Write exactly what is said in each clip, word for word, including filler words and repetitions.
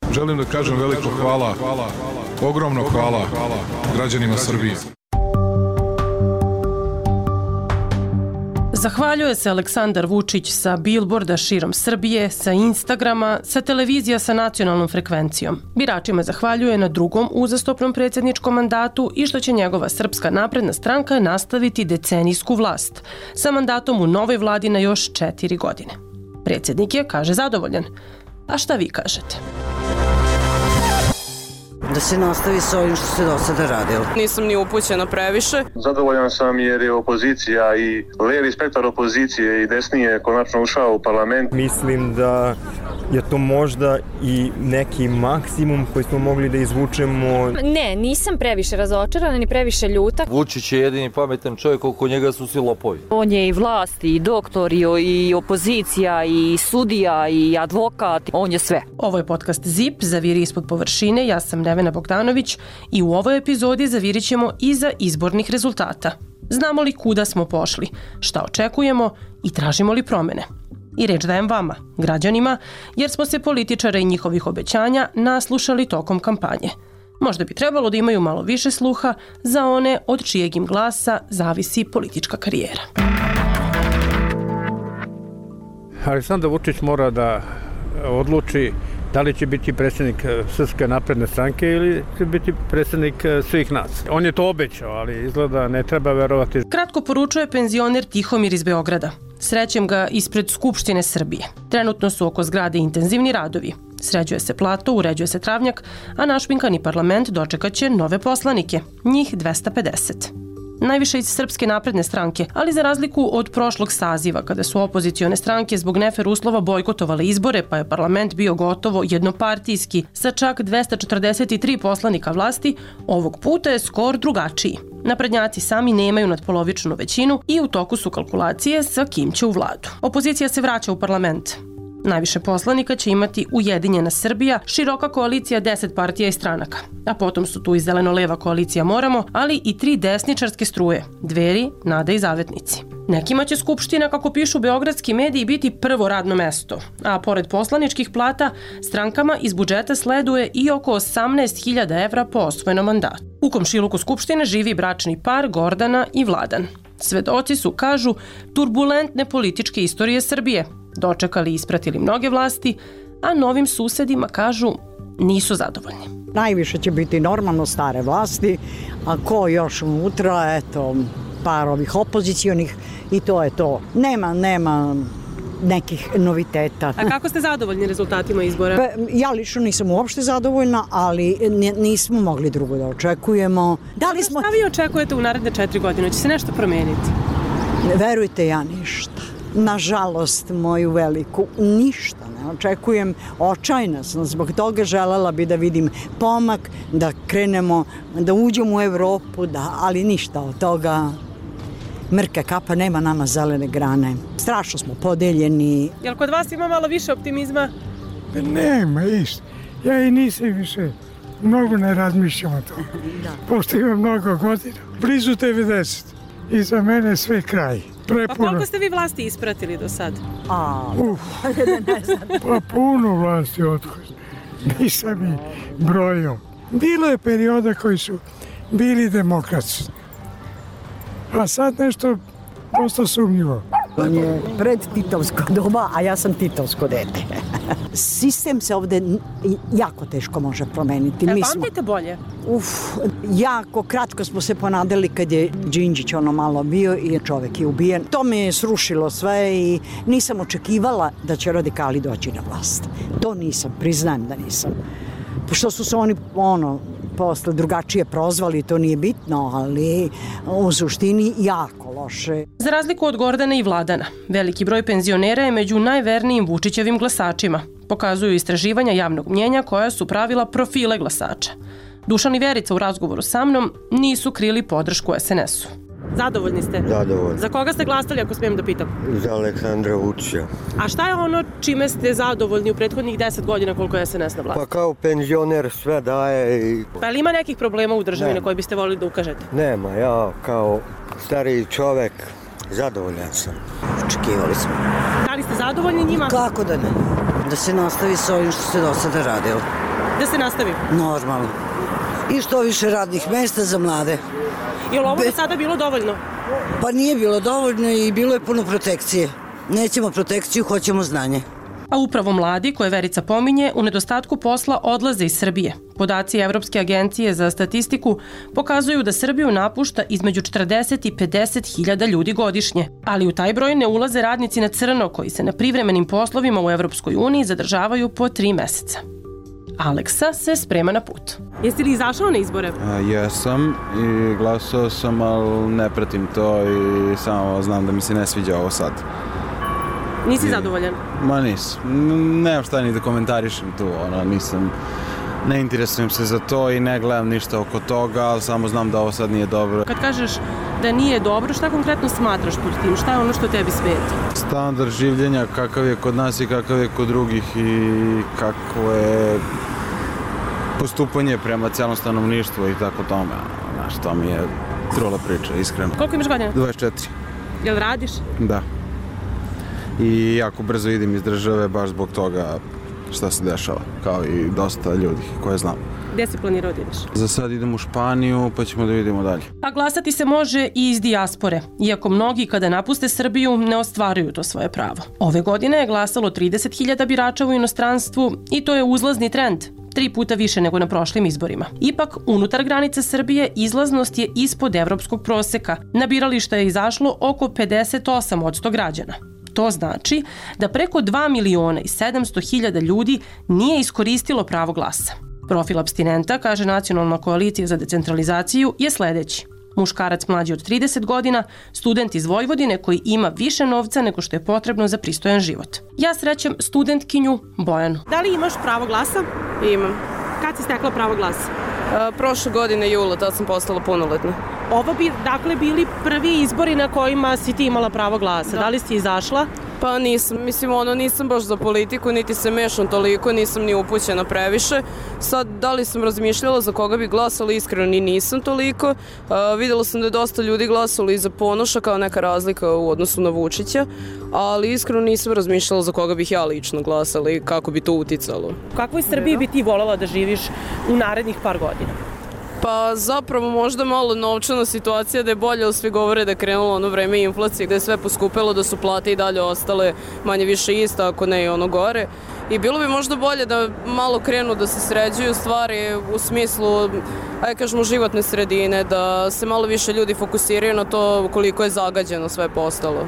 Želim da kažem veliko hvala, ogromno hvala građanima Srbije. Zahvaljuje se Aleksandar Vučić sa bilborda širom Srbije, sa Instagrama, sa televizija sa nacionalnom frekvencijom. Biračima zahvaljuje na drugom uzastopnom predsjedničkom mandatu i što će njegova Srpska napredna stranka nastaviti decenijsku vlast sa mandatom u novoj vladi na još četiri godine. Predsjednik je, kaže, zadovoljan. A šta vi kažete? Da se nastavi s ovim što se do sada radilo. Nisam ni upućena previše. Zadovoljan sam jer je opozicija i levi spektar opozicije i desnije konačno ušao u parlament. Mislim da je to možda i neki maksimum koji smo mogli da izvučemo. Ne, nisam previše razočarana ni previše ljuta. Vučić je jedini pametan čovjek, oko njega su svi lopovi. On je i vlast, i doktor, i opozicija, i sudija, i advokat, on je sve. Ovo je podcast Zip, Zaviri ispod površine, ja sam Nevena Bogdanović i u ovoj epizodi zavirit ćemo iza izbornih rezultata. Znamo li kuda smo pošli, šta očekujemo i tražimo li promene? I reč dajem vama, građanima, jer smo se političara i njihovih obećanja naslušali tokom kampanje. Možda bi trebalo da imaju malo više sluha za one od čijeg im glasa zavisi politička karijera. Aleksandar Vučić mora da odluči da li će biti predsjednik Srpske napredne stranke ili će biti predsjednik svih nas. On je to obećao, ali izgleda ne treba verovati. Kratko poručuje penzioner Tihomir iz Beograda. Srećem ga ispred Skupštine Srbije. Trenutno su oko zgrade intenzivni radovi. Sređuje se plato, uređuje se travnjak, a našpinkani parlament dočekaće nove poslanike, njih dvesta pedeset. Najviše iz Srpske napredne stranke, ali za razliku od prošlog saziva, kada su opozicione stranke zbog nefer uslova bojkotovale izbore, pa je parlament bio gotovo jednopartijski sa čak dvesta četrdeset tri poslanika vlasti, ovog puta je skor drugačiji. Naprednjaci sami nemaju nadpolovičnu većinu i u toku su kalkulacije sa kim će u vladu. Opozicija se vraća u parlament. Najviše poslanika će imati Ujedinjena Srbija, široka koalicija deset partija i stranaka. A potom su tu i zeleno-leva koalicija Moramo, ali i tri desničarske struje, Dveri, Nada i Zavetnici. Nekima će Skupština, kako pišu beogradski mediji, biti prvo radno mesto, a pored poslaničkih plata, strankama iz budžeta sleduje i oko osamnaest hiljada evra po osvojenom mandatu. U komšiluku Skupštine živi bračni par Gordana i Vladan. Svedoci su, kažu, turbulentne političke istorije Srbije, dočekali i ispratili mnoge vlasti, a novim susedima, kažu, nisu zadovoljni. Najviše će biti normalno stare vlasti, a ko još unutra, eto, par ovih opozicionih i to je to. Nema, nema nekih noviteta. A kako ste zadovoljni rezultatima izbora? Pa, ja lično nisam uopšte zadovoljna, ali nismo mogli drugo da očekujemo. Da li smo... Šta vi očekujete u naredne četiri godine? Će se nešto promeniti? Verujte, ja ništa. Nažalost, moju veliku, ništa ne očekujem. Očajna sam, zbog toga želela bi da vidim pomak, da krenemo, da uđemo u Evropu, da, ali ništa od toga. Mrka kapa, nema nama zelene grane. Strašno smo podeljeni. Jel kod vas ima malo više optimizma? Nema, isto. Ja i nisam više. Mnogo ne razmišljam o tome. Pošto imam mnogo godina. Blizu devedeset. I za mene sve kraj. Prepuno. Pa koliko ste vi vlasti ispratili do sad? A, Uf, pa puno vlasti othođe. Nisam i brojio. Bilo je perioda koji su bili demokratski. A sad nešto dosta sumnjivo. On je pred titovsko doba, a ja sam titovsko dete. Sistem se ovde jako teško može promeniti. Jel pamtite bolje? Uf, jako kratko smo se ponadali kad je Đinđić ono malo bio i čovek je ubijen. To me je srušilo sve i nisam očekivala da će radikali doći na vlast. To nisam, priznajem da nisam. Pošto su se oni, ono, posle drugačije prozvali, to nije bitno, ali u suštini jako loše. Za razliku od Gordana i Vladana, veliki broj penzionera je među najvernijim Vučićevim glasačima. Pokazuju istraživanja javnog mnjenja koja su pravila profile glasača. Dušan i Verica u razgovoru sa mnom nisu krili podršku es en esu. Zadovoljni ste? Zadovoljni. Za koga ste glasali, ako smijem da pitam? Za Aleksandra Vučića. A šta je ono čime ste zadovoljni u prethodnih deset godina koliko je es en es na vlasti? Pa kao penzioner sve daje i... Pa ili ima nekih problema u državi na koje biste volili da ukažete? Nema, ja kao stariji čovek zadovoljan sam. Očekivali smo. Da li ste zadovoljni njima? Kako da ne? Da se nastavi s ovim što se do sada radilo. Da se nastavi? Normalno. I što više radnih mesta za mlade. Je li ovo do sada bilo dovoljno? Pa nije bilo dovoljno i bilo je puno protekcije. Nećemo protekciju, hoćemo znanje. A upravo mladi, koje Verica pominje, u nedostatku posla odlaze iz Srbije. Podaci Evropske agencije za statistiku pokazuju da Srbiju napušta između četrdeset i pedeset hiljada ljudi godišnje. Ali u taj broj ne ulaze radnici na crno koji se na privremenim poslovima u Evropskoj uniji zadržavaju po tri meseca. Aleksa se sprema na put. Jesi li izašao na izbore? A, jesam i glasao sam, ali ne pratim to i samo znam da mi se ne sviđa ovo sad. Nisi I, zadovoljan? Ma nisam. Nemam šta ni da komentarišem tu, ono, nisam, ne interesujem se za to i ne gledam ništa oko toga, ali samo znam da ovo sad nije dobro. Kad kažeš da nije dobro, šta konkretno smatraš pod tim? Šta je ono što tebi smeta? Standard življenja, kakav je kod nas i kakav je kod drugih i kako je postupanje prema celom stanovništvu i tako tome. Znaš, to mi je trula priča, iskreno. Koliko imaš godina? dvadeset četiri. Jel radiš? Da. I jako brzo idem iz države baš zbog toga šta se dešava, kao i dosta ljudi koje znam. Gde si planirao da ideš? Za sad idem u Španiju, pa ćemo da vidimo dalje. A glasati se može i iz dijaspore, iako mnogi kada napuste Srbiju ne ostvaruju to svoje pravo. Ove godine je glasalo trideset hiljada birača u inostranstvu i to je uzlazni trend, tri puta više nego na prošlim izborima. Ipak, unutar granice Srbije izlaznost je ispod evropskog proseka. Na birališta je izašlo oko pedeset osam posto građana. To znači da preko dva miliona i sedamsto hiljada ljudi nije iskoristilo pravo glasa. Profil apstinenta, kaže Nacionalna koalicija za decentralizaciju, je sledeći. Muškarac mlađi od trideset godina, student iz Vojvodine koji ima više novca nego što je potrebno za pristojan život. Ja srećem studentkinju Bojanu. Da li imaš pravo glasa? Imam. Kad si stekla pravo glasa? A, prošle godine jula, tad sam postala punoletna. Ovo bi, dakle, bili prvi izbori na kojima si ti imala pravo glasa. Da, da li si izašla? Pa nisam, mislim, ono, nisam baš za politiku, niti se mešam toliko, nisam ni upućena previše. Sad, da li sam razmišljala za koga bi glasala, iskreno ni nisam toliko. A, videla sam da je dosta ljudi glasalo i za Ponoša, kao neka razlika u odnosu na Vučića, ali iskreno nisam razmišljala za koga bih ja lično glasala i kako bi to uticalo. U kakvoj Srbiji bi ti voljela da živiš u narednih par godina? Pa zapravo možda malo novčana situacija da je bolje, ali svi govore da je krenulo ono vreme inflacije gde je sve poskupelo, da su plate i dalje ostale manje više ista, ako ne i ono gore. I bilo bi možda bolje da malo krenu da se sređuju stvari u smislu, ajde kažemo, životne sredine, da se malo više ljudi fokusiraju na to koliko je zagađeno sve postalo.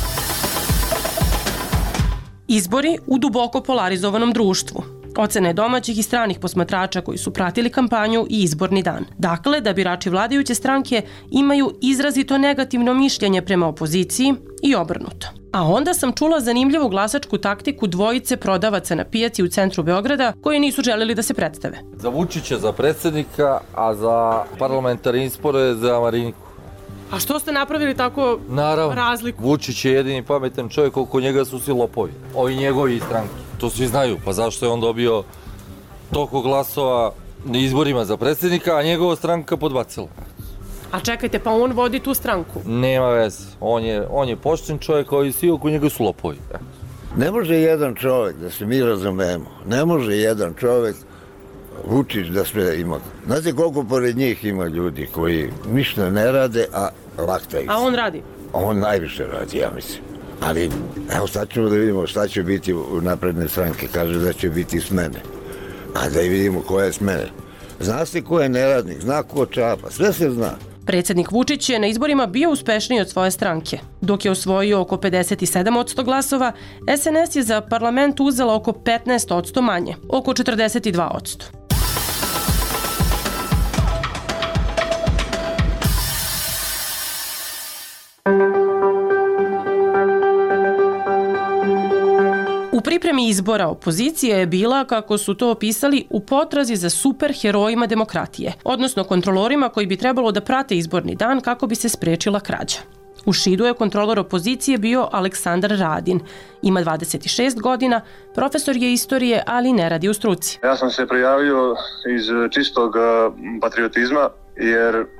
Izbori u duboko polarizovanom društvu. Ocene domaćih i stranih posmatrača koji su pratili kampanju i izborni dan. Dakle, da birači vladajuće stranke imaju izrazito negativno mišljenje prema opoziciji i obrnuto. A onda sam čula zanimljivu glasačku taktiku dvojice prodavaca na pijaci u centru Beograda koji nisu želeli da se predstave. Za Vučića za predsjednika, a za parlamentarne izbore za Mariniku. A što ste napravili tako Naravno, razliku? Vučić je jedini pametan čovjek, oko njega su svi lopovi. Ovi njegovi stranke. To svi znaju, pa zašto je on dobio toliko glasova na izborima za predsjednika, a njegova stranka podbacila. A čekajte, pa on vodi tu stranku? Nema veze. On je, on je pošten čovjek, a svi oko njega su lopovi. Ne može jedan čovjek, da se mi razumemo, ne može jedan čovjek Vučić da sve ima. Znate koliko pored njih ima ljudi koji ništa ne rade, a laktaju. A on radi? On najviše radi, ja mislim. Ali, evo sad ćemo da vidimo šta će biti u napredne stranke. Kaže da će biti smene. A da i vidimo koje smene. Zna se ko je neradnik, zna ko čapa, sve se zna. Predsjednik Vučić je na izborima bio uspešniji od svoje stranke. Dok je osvojio oko pedeset sedam posto glasova, S N S je za parlament uzela oko petnaest posto manje, oko četrdeset dva posto. U pripremi izbora opozicija je bila, kako su to opisali, u potrazi za superherojima demokratije, odnosno kontrolorima koji bi trebalo da prate izborni dan kako bi se sprečila krađa. U Šidu je kontrolor opozicije bio Aleksandar Radin. Ima dvadeset šest godina, profesor je istorije, ali ne radi u struci. Ja sam se prijavio iz čistog patriotizma, jer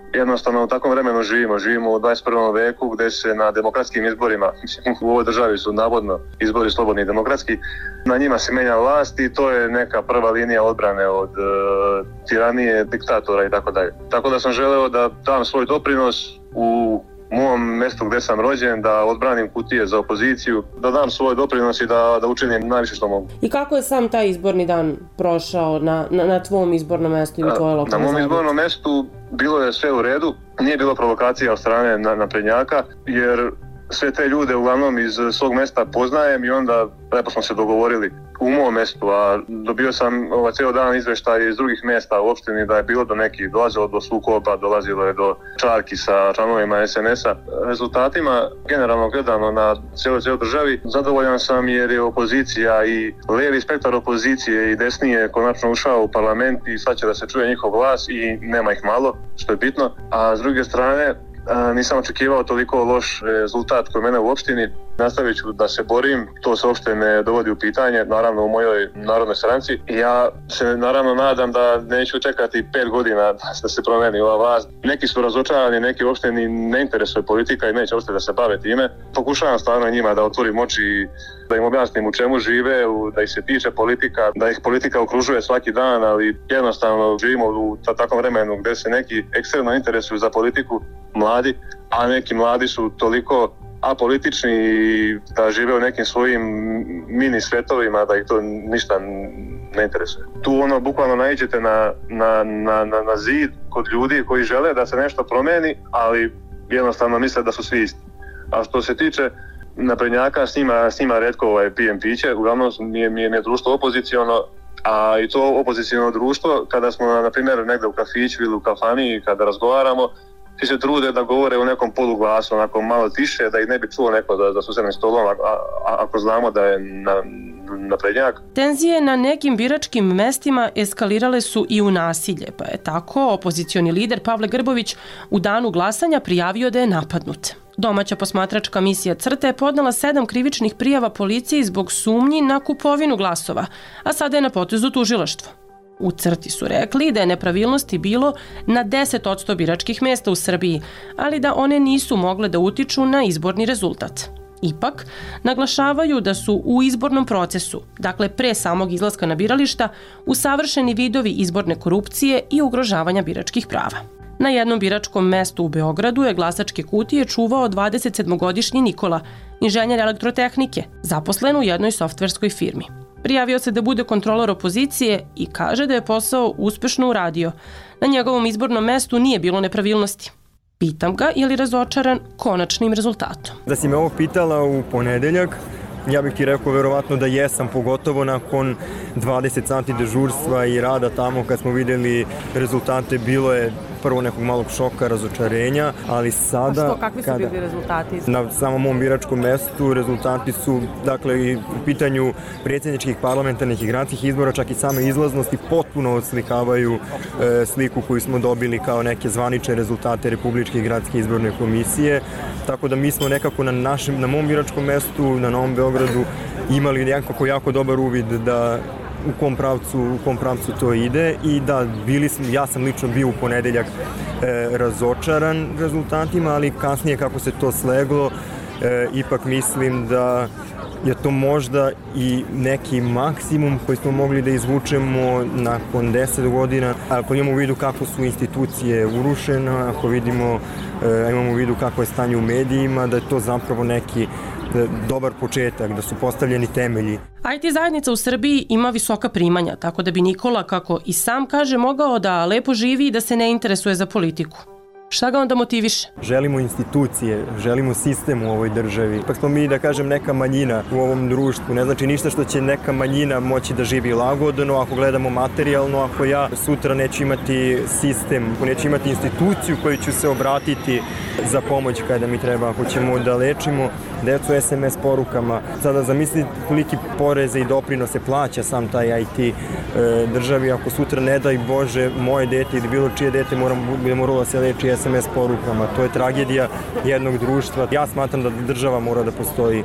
jednostavno u takvom vremenu živimo. Živimo u dvadeset prvom veku gde se na demokratskim izborima, u ovoj državi su navodno izbori slobodni i demokratski, na njima se menja vlast i to je neka prva linija odbrane od e, tiranije, diktatora i tako dalje. Tako da sam želeo da dam svoj doprinos u mom mestu gde sam rođen, da odbranim kutije za opoziciju, da dam svoj doprinos i da, da učinim najviše što mogu. I kako je sam taj izborni dan prošao na, na, na tvom izbornom mestu ili tvojoj lokalnoj zajednici? Na mom izbornom mestu bilo je sve u redu, nije bilo provokacija od strane naprednjaka, jer sve te ljude uglavnom iz svog mesta poznajem i onda lepo smo se dogovorili u mom mestu, a dobio sam ovaj ceo dan izveštaj iz drugih mesta u opštini da je bilo do nekih, dolazilo do sukoba, dolazilo je do čarki sa članovima es en es a. Rezultatima, generalno gledano na cijeloj cijeloj državi, zadovoljan sam jer je opozicija i levi spektar opozicije i desnije konačno ušao u parlament i sad će da se čuje njihov glas i nema ih malo, što je bitno. A s druge strane, nisam očekivao toliko loš rezultat kod mene u opštini. Nastavit ću da se borim, to se uopšte ne dovodi u pitanje, naravno u mojoj narodnoj stranci. I ja se naravno nadam da neću čekati pet godina da se promeni ova vlast. Neki su razočarani, neki uopšte ni ne interesuje politika i neće uopšte da se bave time. Pokušavam stvarno njima da otvorim oči i da im objasnim u čemu žive, da ih se tiče politika, da ih politika okružuje svaki dan, ali jednostavno živimo u takvom vremenu gde se neki ekstremno interesuju za politiku, mladi, a neki mladi su toliko apolitični i da žive u nekim svojim mini svetovima da ih to ništa ne interesuje. Tu ono bukvalno naiđete na, na, na, na, na zid kod ljudi koji žele da se nešto promeni, ali jednostavno misle da su svi isti. A što se tiče naprednjaka, s njima, s njima retko ovaj, pijem piće, uglavnom mi je, mi je društvo opoziciono, a i to opoziciono društvo, kada smo na primjer negde u kafiću ili u kafani, kada razgovaramo, svi se trude da govore u nekom poluglasu, onako malo tiše, da ih ne bi čuo neko da, da su sedem stolom, a, a, ako znamo da je na, naprednjak. Tenzije na nekim biračkim mestima eskalirale su i u nasilje, pa je tako opozicioni lider Pavle Grbović u danu glasanja prijavio da je napadnut. Domaća posmatračka misija Crte je podnela sedam krivičnih prijava policiji zbog sumnji na kupovinu glasova, a sada je na potezu tužilaštvo. U Crti su rekli da je nepravilnosti bilo na deset posto biračkih mesta u Srbiji, ali da one nisu mogle da utiču na izborni rezultat. Ipak, naglašavaju da su u izbornom procesu, dakle pre samog izlaska na birališta, usavršeni vidovi izborne korupcije i ugrožavanja biračkih prava. Na jednom biračkom mestu u Beogradu je glasačke kutije čuvao dvadesetsedmogodišnji Nikola, inženjer elektrotehnike, zaposlen u jednoj softverskoj firmi. Prijavio se da bude kontrolor opozicije i kaže da je posao uspešno uradio. Na njegovom izbornom mestu nije bilo nepravilnosti. Pitam ga je li razočaran konačnim rezultatom. Da si me ovo pitala u ponedeljak, ja bih ti rekao verovatno da jesam, pogotovo nakon dvadeset sati dežurstva i rada tamo kad smo videli rezultate, bilo je prvo nekog malog šoka, razočarenja, ali sada... A što, kakvi su bili rezultati? Na samom mom biračkom mestu rezultati su, dakle, i u pitanju predsjedničkih, parlamentarnih i gradskih izbora, čak i same izlaznosti potpuno odslikavaju e, sliku koju smo dobili kao neke zvanične rezultate Republičke i gradske izborne komisije. Tako da mi smo nekako na, našem, na mom biračkom mestu, na Novom Beogradu, imali nekako jako dobar uvid da u kom pravcu, u kom pravcu to ide i da bili smo, ja sam lično bio u ponedeljak e, razočaran rezultatima, ali kasnije kako se to sleglo, e, ipak mislim da je to možda i neki maksimum koji smo mogli da izvučemo nakon deset godina. Ako imamo u vidu kako su institucije urušene, ako vidimo, e, imamo u vidu kako je stanje u medijima, da je to zapravo neki dobar početak, da su postavljeni temelji. I T zajednica u Srbiji ima visoka primanja, tako da bi Nikola, kako i sam kaže, mogao da lepo živi i da se ne interesuje za politiku. Šta ga onda motiviše? Želimo institucije, želimo sistem u ovoj državi. Ipak smo mi, da kažem, neka manjina u ovom društvu. Ne znači ništa što će neka manjina moći da živi lagodno, ako gledamo materijalno, ako ja sutra neću imati sistem, ako neću imati instituciju koju ću se obratiti za pomoć kada mi treba, ako ćemo da lečimo decu es em es porukama. Sada zamisli koliki poreze i doprinose plaća sam taj I T e, državi, ako sutra ne daj Bože moje dete ili bilo čije dete bude moralo da se leči es em es porukama. To je tragedija jednog društva. Ja smatram da država mora da postoji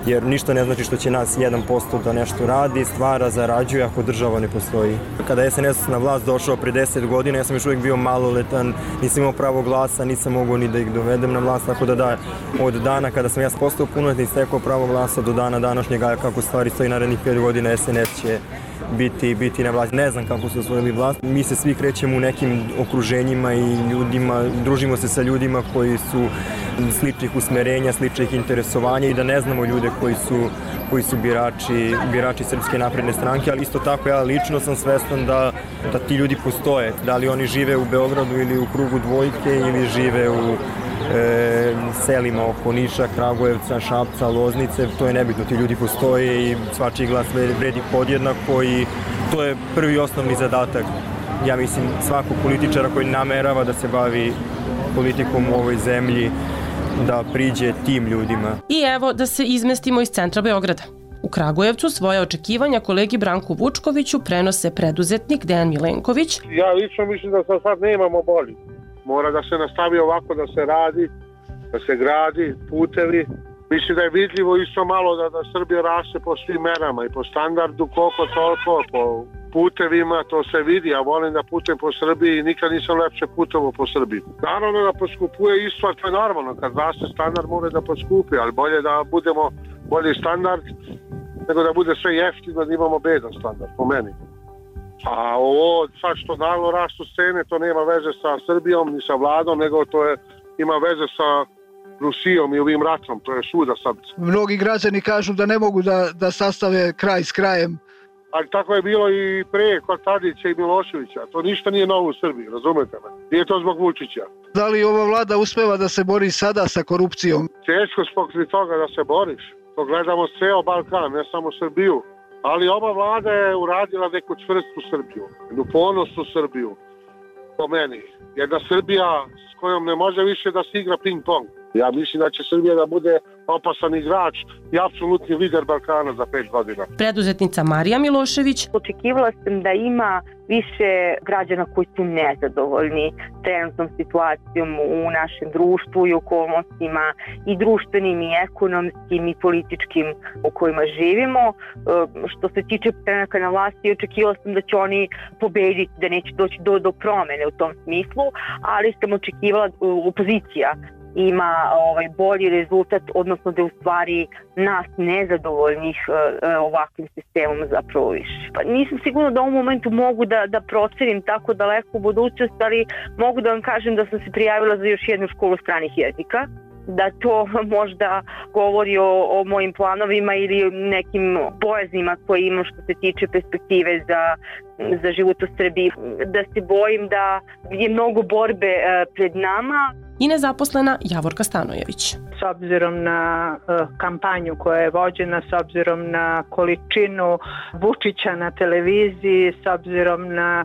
jer ništa ne znači što će nas jedan posto da nešto radi, stvara, zarađuje ako država ne postoji. Kada je S N S na vlast došao pre deset godina, ja sam još uvijek bio maloletan, nisam imao pravo glasa, nisam mogao ni da ih dovedem na vlast, tako da da, od dana kada sam ja postao punoletni i stekao pravo glasa do dana današnjega, kako stvari stoji narednih pet godina, S N S će biti, biti na vlasti. Ne znam kako su osvojili vlast. Mi se svi krećemo u nekim okruženjima i ljudima, družimo se sa ljudima koji su sličnih usmerenja, sličnih interesovanja i da ne znamo ljude koji su, koji su birači, birači Srpske napredne stranke, ali isto tako ja lično sam svestan da, da ti ljudi postoje. Da li oni žive u Beogradu ili u krugu dvojke ili žive u e, selima oko Niša, Kragujevca, Šapca, Loznice, to je nebitno, ti ljudi postoje i svačiji glas vredi podjednako i to je prvi osnovni zadatak, ja mislim, svakog političara koji namerava da se bavi politikom u ovoj zemlji, da priđe tim ljudima. I evo da se izmestimo iz centra Beograda. U Kragujevcu svoje očekivanja kolegi Branku Vučkoviću prenose preduzetnik Dejan Milenković. Ja lično mislim da sad nemamo bolji. Mora da se nastavi ovako, da se radi, da se gradi putevi. Mislim da je vidljivo isto malo da, da Srbija raste po svim merama i po standardu koliko toliko, po putevima, to se vidi. Ja volim da putujem po Srbiji i nikad nisam lepše putovao po Srbiji. Naravno da poskupuje isto, to je normalno. Kad raste standard mora da poskupi, ali bolje da budemo bolji standard nego da bude sve jeftino, da imamo bedan standard, po meni. A ovo sad što naglo rastu cene, to nema veze sa Srbijom ni sa vladom, nego to je, ima veze sa Rusijom i ovim ratom, to je svuda sad. Mnogi građani kažu da ne mogu da, da sastave kraj s krajem. Ali tako je bilo i pre kod Tadića i Miloševića. To ništa nije novo u Srbiji, razumete me? Nije to zbog Vučića. Da li ova vlada uspeva da se bori sada sa korupcijom? Teško zbog toga da se boriš. To gledamo ceo Balkan, ne samo Srbiju. Ali ova vlada je uradila neku čvrstu Srbiju, jednu ponosnu Srbiju, po meni. Jedna Srbija s kojom ne može više da se igra ping-pong. Ja mislim da će Srbija da bude opasan igrač i apsolutni lider Balkana za pet godina. Preduzetnica Marija Milošević. Očekivala sam da ima više građana koji su nezadovoljni trenutnom situacijom u našem društvu i okolnostima i društvenim i ekonomskim i političkim u kojima živimo. Što se tiče stranaka na vlasti, očekivala sam da će oni pobediti, da neće doći do, do promene u tom smislu, ali sam očekivala opozicija ima ovaj bolji rezultat, odnosno da je u stvari nas nezadovoljnih uh, ovakvim sistemom zapravo više. Pa nisam sigurna da u ovom momentu mogu da, da procenim tako daleko u budućnost, ali mogu da vam kažem da sam se prijavila za još jednu školu stranih jezika, da to možda govori o, o mojim planovima ili nekim bojaznima koje imam što se tiče perspektive za, za život u Srbiji. Da se bojim da je mnogo borbe uh, pred nama. I nezaposlena Javorka Stanojević. S obzirom na uh, kampanju koja je vođena, s obzirom na količinu Vučića na televiziji, s obzirom na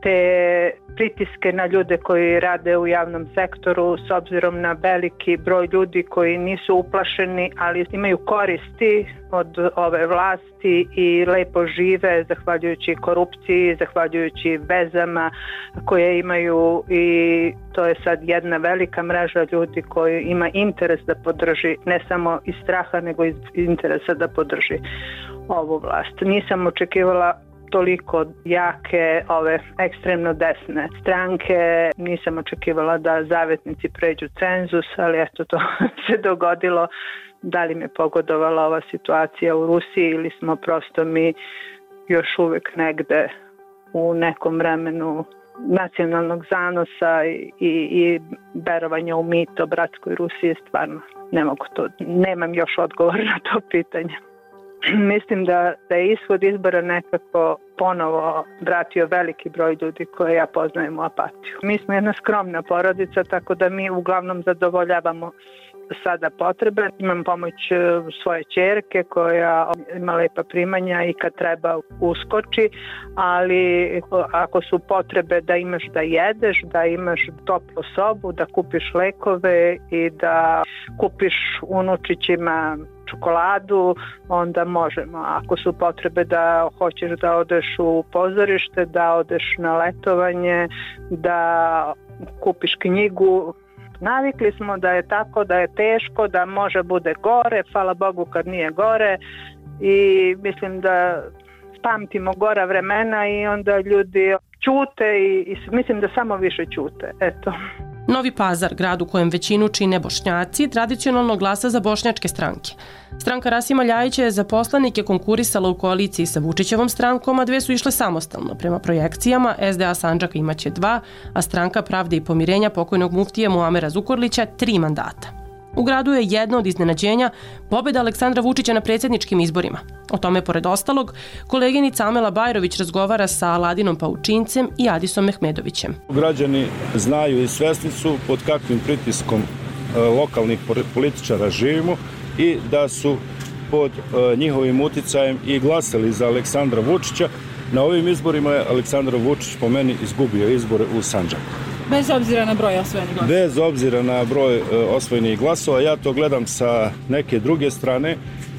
te pritiske na ljude koji rade u javnom sektoru, s obzirom na veliki broj ljudi koji nisu uplašeni, ali imaju koristi od ove vlasti i lepo žive zahvaljujući korupciji, zahvaljujući vezama koje imaju, i to je sad jedna velika mreža ljudi koji ima interes da podrži, ne samo iz straha nego iz interesa da podrži ovu vlast. Nisam očekivala toliko jake ove ekstremno desne stranke, nisam očekivala da zavetnici pređu cenzus, ali eto to se dogodilo. Da li me pogodovala ova situacija u Rusiji ili smo prosto mi još uvek negde u nekom vremenu nacionalnog zanosa i, i, i verovanja u mit o bratskoj Rusiji, stvarno ne mogu to, nemam još odgovor na to pitanje. Mislim da, da je ishod izbora nekako ponovo vratio veliki broj ljudi koje ja poznajem u apatiju. Mi smo jedna skromna porodica, tako da mi uglavnom zadovoljavamo sada potrebe. Imam pomoć svoje ćerke koja ima lepa primanja i kad treba uskoči, ali ako su potrebe da imaš da jedeš, da imaš toplu sobu, da kupiš lekove i da kupiš unučićima čokoladu, onda možemo. Ako su potrebe da hoćeš da odeš u pozorište, da odeš na letovanje, da kupiš knjigu, Navikli smo da je tako, da je teško, da može bude gore, hvala Bogu kad nije gore i mislim da pamtimo gora vremena i onda ljudi ćute i, i mislim da samo više ćute. Eto. Novi Pazar, grad u kojem većinu čine Bošnjaci, tradicionalno glasa za bošnjačke stranke. Stranka Rasima Ljajića je za poslanike konkurisala u koaliciji sa Vučićevom strankom, a dve su išle samostalno. Prema projekcijama, S D A Sandžaka imaće dva, a stranka Pravde i pomirenja pokojnog muftije Muamera Zukorlića tri mandata. U gradu je jedno od iznenađenja pobjeda Aleksandra Vučića na predsjedničkim izborima. O tome, pored ostalog, koleginica Amela Bajrović razgovara sa Aladinom Paučincem i Adisom Mehmedovićem. Građani znaju i svesni su pod kakvim pritiskom lokalnih političara živimo i da su pod njihovim uticajem i glasali za Aleksandra Vučića. Na ovim izborima je Aleksandar Vučić po meni izgubio izbore u Sandžaku. Bez obzira na broj osvojenih glasova? Bez obzira na broj osvojenih glasova. Ja to gledam sa neke druge strane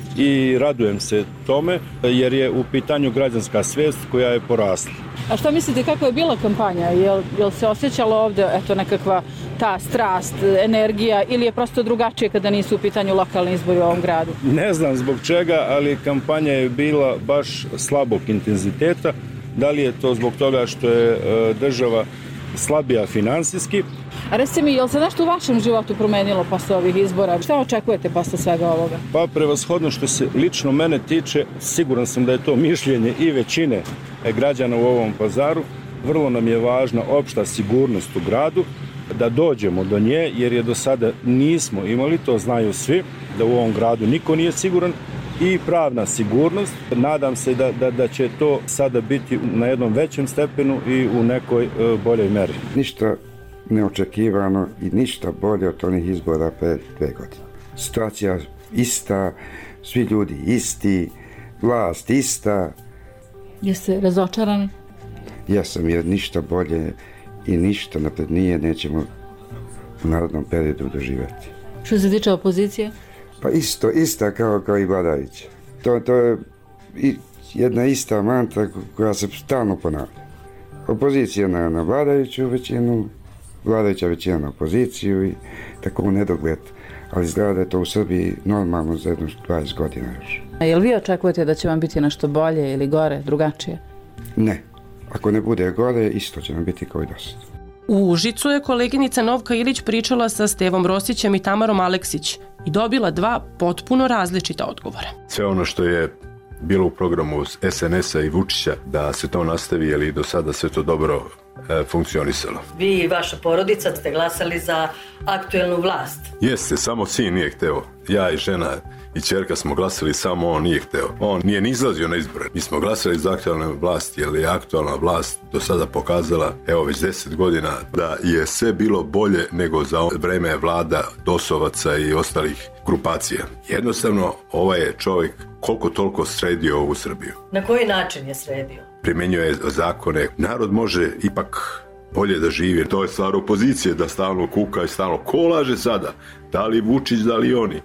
i radujem se tome jer je u pitanju građanska svijest koja je porasla. A što mislite, kako je bila kampanja? Jel, jel se osjećalo ovdje eto, nekakva ta strast, energija ili je prosto drugačije kada nisu u pitanju lokalni izbori u ovom gradu? Ne znam zbog čega, ali kampanja je bila baš slabog intenziteta. Da li je to zbog toga što je država slabija finansijski? A recite mi, je li se nešto u vašem životu promenilo posle ovih izbora? Šta očekujete posle svega ovoga? Pa prevashodno što se lično mene tiče, siguran sam da je to mišljenje i većine građana u ovom Pazaru. Vrlo nam je važna opšta sigurnost u gradu, da dođemo do nje, jer je do sada nismo imali, to znaju svi, da u ovom gradu niko nije siguran, i pravna sigurnost. Nadam se da, da, da će to sada biti na jednom većem stepenu i u nekoj e, boljoj meri. Ništa neočekivano i ništa bolje od onih izbora pre dve godine. Situacija ista, svi ljudi isti, vlast ista. Jeste razočarani? Jesam, jer ništa bolje i ništa naprednije nećemo u narodnom periodu doživjeti. Što se tiče opozicije? Pa isto, ista kao, kao i vladajući. To, to je i jedna ista mantra koja se stalno ponavlja. Opozicija na, na vladajuću većinu, vladajuća većina na opoziciju i tako u nedogled. Ali izgleda da je to u Srbiji normalno za jedno dvadeset godina još. A jel vi očekujete da će vam biti nešto bolje ili gore, drugačije? Ne. Ako ne bude gore, isto će nam biti kao i dosad. U Užicu je koleginica Novka Ilić pričala sa Stevom Rosićem i Tamarom Aleksić i dobila dva potpuno različita odgovora. Sve ono što je bilo u programu S N S-a i Vučića, da se to nastavi, jer i do sada sve to dobro e, funkcionisalo. Vi i vaša porodica ste glasali za aktuelnu vlast. Jeste, samo sin nije hteo. Ja i žena i ćerka smo glasali, samo on nije hteo. On nije ni izlazio na izbore. Mi smo glasali za aktualnu vlast, jer je aktualna vlast do sada pokazala, evo već deset godina, da je sve bilo bolje nego za vreme vlada Dosovaca i ostalih grupacija. Jednostavno, ovaj je čovjek koliko toliko sredio ovu Srbiju. Na koji način je sredio? Primenjuje zakone. Narod može ipak bolje da živi. To je stvar opozicije, da stalno kuka i stalno ko laže sada. Da li Vučić, da li oni.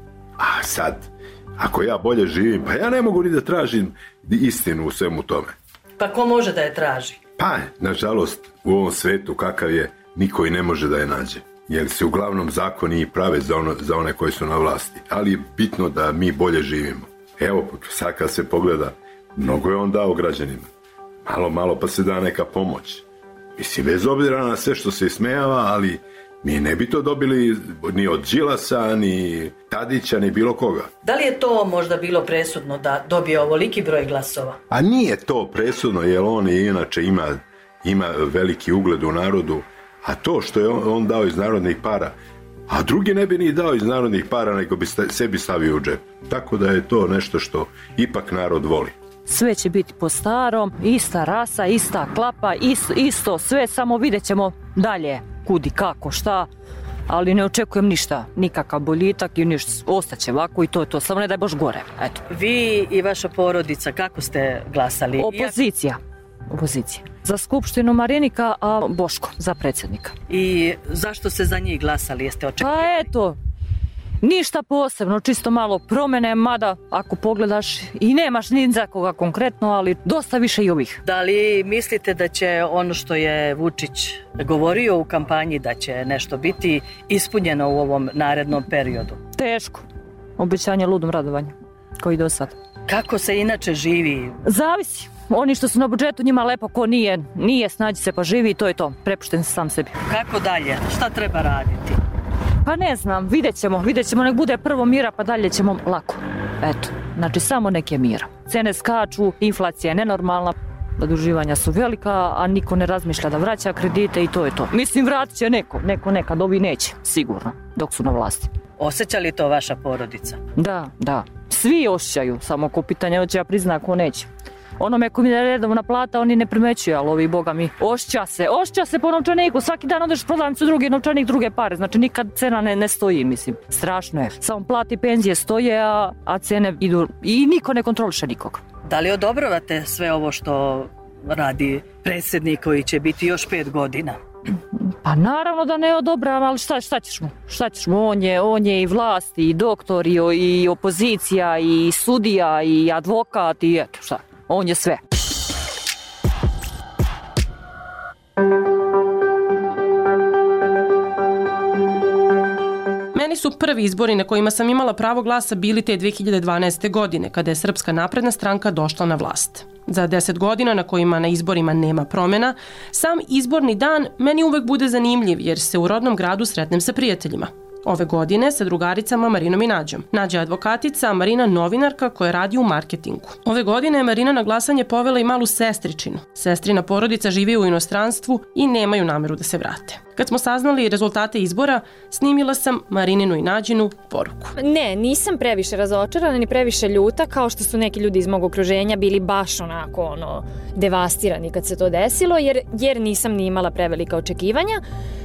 A sad, ako ja bolje živim, pa ja ne mogu ni da tražim istinu u svemu tome. Pa ko može da je traži? Pa, nažalost, u ovom svetu kakav je, niko i ne može da je nađe. Jer se uglavnom zakoni i prave za, ono, za one koji su na vlasti. Ali je bitno da mi bolje živimo. Evo, sad kad se pogleda, mnogo je on dao građanima. Malo, malo pa se da neka pomoć. Mislim, bez obzira na sve što se ismejava, ali mi ne bi to dobili ni od Đilasa, ni Tadića, ni bilo koga. Da li je to možda bilo presudno da dobije ovoliki broj glasova? A nije to presudno, jer on je inače ima, ima veliki ugled u narodu, a to što je on, on dao iz narodnih para, a drugi ne bi ni dao iz narodnih para, nego bi sta, sebi stavio u džep. Tako da je to nešto što ipak narod voli. Sve će biti po starom, ista rasa, ista klapa, isto, isto sve, samo vidjet ćemo dalje kudi, kako, šta, ali ne očekujem ništa, nikakav boljitak i ništa, ostaće ovako i to je to, samo ne daj Bož gore, eto. Vi i vaša porodica, kako ste glasali? Opozicija, opozicija. Za skupštinu Marinika, a Boško za predsjednika. I zašto ste za njih glasali, jeste očekivali? Pa eto, Ništa posebno, čisto malo promene, mada ako pogledaš i nemaš ni za koga konkretno, ali dosta više i ovih. Da li mislite da će ono što je Vučić govorio u kampanji da će nešto biti ispunjeno u ovom narednom periodu? Teško. Obećanje ludom radovanja, koji do sad. Kako se inače živi? Zavisi. Oni što su na budžetu njima lepo, ko nije, nije snađi se pa živi i to je to. Prepušten se sam sebi. Kako dalje? Šta treba raditi? Pa ne znam, vidjet ćemo, vidjet ćemo, nek bude prvo mira pa dalje ćemo lako. Eto, znači samo neke mira. Cene skaču, inflacija je nenormalna, zaduživanja su velika, a niko ne razmišlja da vraća kredite i to je to. Mislim, vratit će neko, neko nekad, ovi neće, sigurno, dok su na vlasti. Osjeća li to vaša porodica? Da, da, svi osjećaju, samo ko pitanje hoće ja prizna ko neće. Onome ko mi je redovna plata, oni ne primećuju, ali ovi, boga mi, ošća se, ošća se po novčaniku, svaki dan odeš u prodavnicu drugi novčanik, druge pare, znači nikad cena ne, ne stoji, mislim, strašno je. Samo plati penzije stoje, a, a cene idu i niko ne kontroliše nikog. Da li odobravate sve ovo što radi predsjednik koji će biti još pet godina? Pa naravno da ne odobravam, ali šta, šta ćeš mu? Šta ćeš mu? On je, on je i vlast, i doktor, i, i opozicija, i sudija, i advokat, i eto šta. On je sve. Meni su prvi izbori na kojima sam imala pravo glasa bili te dve hiljade dvanaeste. godine, kada je Srpska napredna stranka došla na vlast. Za deset godina na kojima na izborima nema promjena, sam izborni dan meni uvek bude zanimljiv jer se u rodnom gradu sretnem sa prijateljima. Ove godine sa drugaricama Marinom i Nađom. Nađa je advokatica, a Marina novinarka koja radi u marketingu. Ove godine je Marina na glasanje povela i malu sestričinu. Sestrina porodica živi u inostranstvu i nemaju nameru da se vrate. Kad smo saznali rezultate izbora, snimila sam Marininu i Nađinu poruku. Ne, nisam previše razočarana ni previše ljuta kao što su neki ljudi iz mog okruženja bili baš onako ono devastirani kad se to desilo jer, jer nisam ni imala prevelika očekivanja.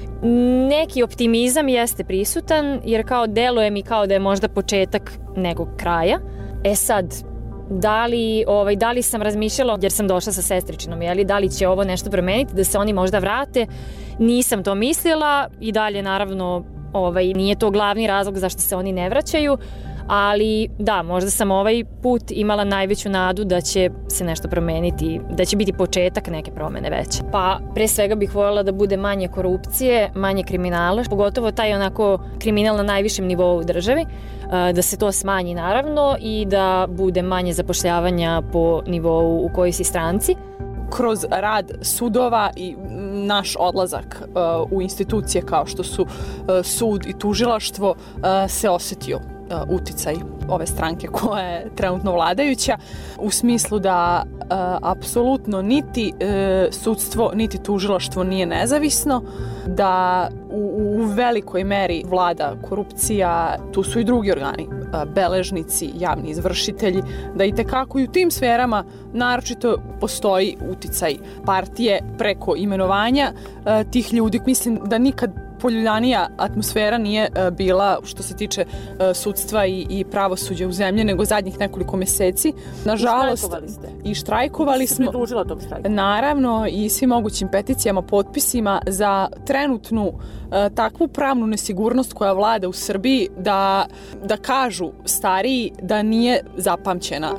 Neki optimizam jeste prisutan jer kao deluje mi kao da je možda početak nekog kraja. E sad, da li, ovaj, da li sam razmišljala, jer sam došla sa sestričinom, jeli, da li će ovo nešto promeniti, da se oni možda vrate, nisam to mislila i dalje naravno ovaj, nije to glavni razlog zašto se oni ne vraćaju, ali da, možda sam ovaj put imala najveću nadu da će se nešto promeniti, da će biti početak neke promene veće. Pa pre svega bih voljela da bude manje korupcije, manje kriminala, pogotovo taj onako kriminal na najvišem nivou u državi, da se to smanji naravno i da bude manje zapošljavanja po nivou u kojoj si stranci. Kroz rad sudova i naš odlazak uh, u institucije kao što su uh, sud i tužilaštvo uh, se osjetio uh, uticaj ove stranke koja je trenutno vladajuća u smislu da uh, apsolutno niti uh, sudstvo niti tužilaštvo nije nezavisno, da u, u velikoj meri vlada korupcija, tu su i drugi organi, uh, beležnici, javni izvršitelji, da i tekako i u tim sferama naročito postoji uticaj partije preko imenovanja uh, tih ljudi. Mislim da nikad poljuljanija atmosfera nije uh, bila što se tiče uh, sudstva i, i pravosuđa u zemlji nego zadnjih nekoliko meseci. Nažalost, I štrajkovali ste. I štrajkovali smo. Pridružila tom štrajku. Naravno i svim mogućim peticijama, potpisima za trenutnu uh, takvu pravnu nesigurnost koja vlada u Srbiji da, da kažu stariji da nije zapamćena.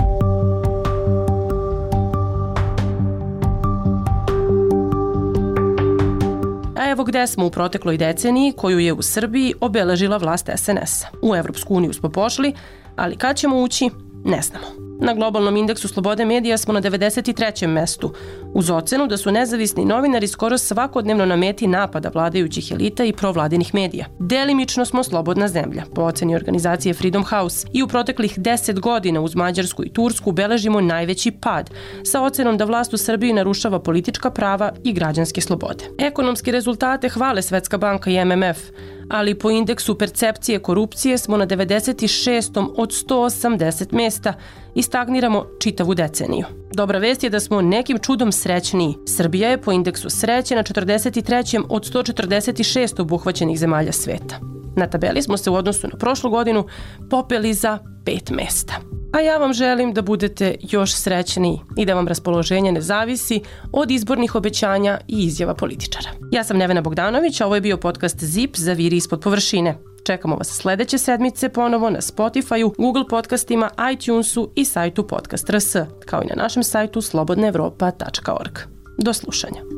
A evo gde smo u protekloj deceniji koju je u Srbiji obeležila vlast es en es-a. U Evropsku uniju smo pošli, ali kad ćemo ući, ne znamo. Na globalnom indeksu slobode medija smo na devedeset trećem mestu, uz ocenu da su nezavisni novinari skoro svakodnevno na meti napada vladajućih elita i provladinih medija. Delimično smo slobodna zemlja, po oceni organizacije Freedom House, i u proteklih deset godina uz Mađarsku i Tursku beležimo najveći pad, sa ocenom da vlast u Srbiji narušava politička prava i građanske slobode. Ekonomske rezultate hvale Svetska banka i em em ef, ali po indeksu percepcije korupcije smo na devedeset šestom od sto osamdeset mesta i stagniramo čitavu deceniju. Dobra vest je da smo nekim čudom srećniji. Srbija je po indeksu sreće na četrdeset trećem od sto četrdeset šest obuhvaćenih zemalja sveta. Na tabeli smo se u odnosu na prošlu godinu popeli za pet mesta. A ja vam želim da budete još srećniji i da vam raspoloženje ne zavisi od izbornih obećanja i izjava političara. Ja sam Nevena Bogdanović, a ovo je bio podcast Zip, Zaviri ispod površine. Čekamo vas sledeće sedmice ponovo na Spotifyu, Google podcastima, iTunesu i sajtu Podcast R S, kao i na našem sajtu slobodna evropa tačka org. Do slušanja.